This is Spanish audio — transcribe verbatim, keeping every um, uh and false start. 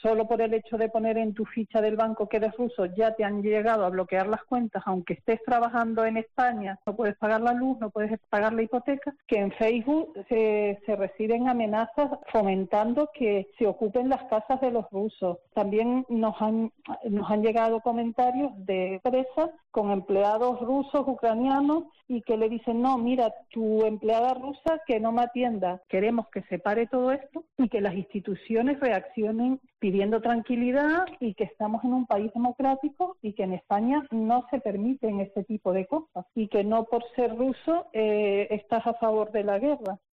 solo por el hecho de poner en tu ficha del banco que eres ruso ya te han llegado a bloquear las cuentas, aunque estés trabajando en España, no puedes pagar la luz, no puedes pagar la hipoteca, que en Facebook se, se reciben amenazas fomentando que se ocupen las casas de los rusos. También nos han, nos han llegado comentarios de empresas con empleados rusos, ucranianos, y que le dicen, no, mira, tu empleada rusa que no me atienda. Queremos que se pare todo esto y que las instituciones reaccionen pidiendo tranquilidad y que estamos en un país democrático y que en España no se permiten este tipo de cosas y que no por ser ruso eh, estás a favor de la guerra.